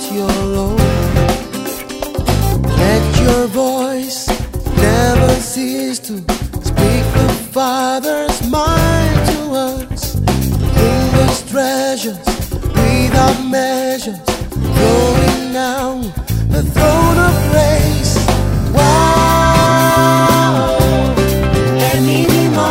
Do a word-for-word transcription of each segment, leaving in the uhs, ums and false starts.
your own. Let your voice never cease to speak the Father's mind to us. Endless treasures without measures flowing down the throne of grace. Wow, è minimo.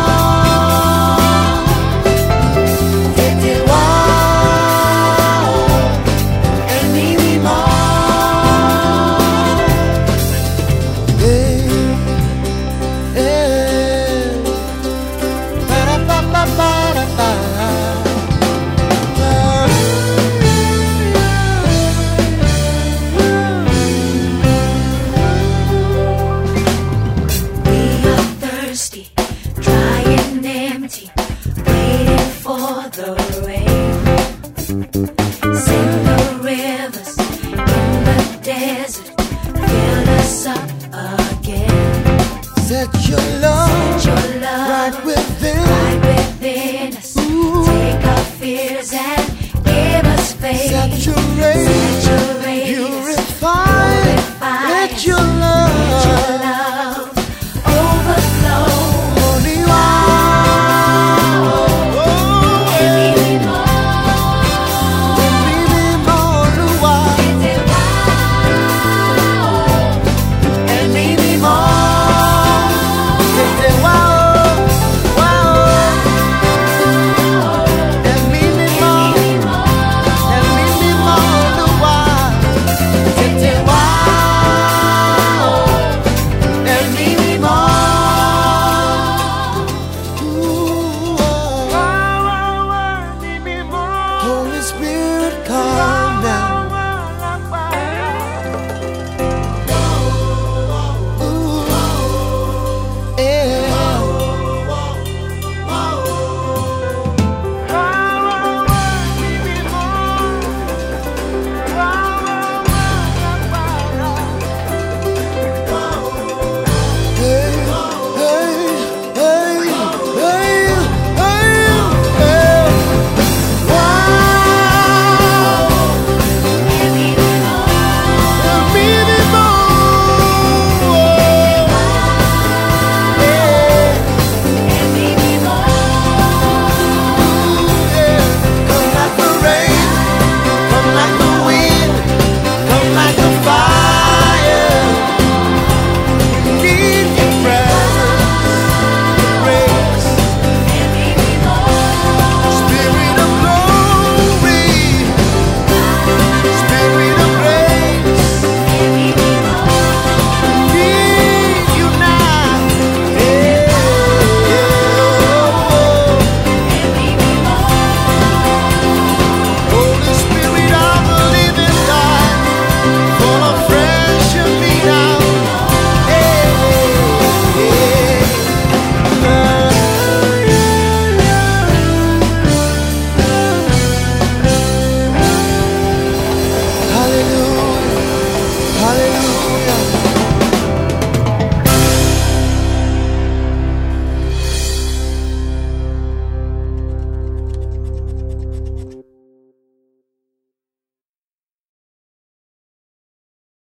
Set your love, Set your love right within, right within us. Ooh. Take our fears and give us faith. Saturate.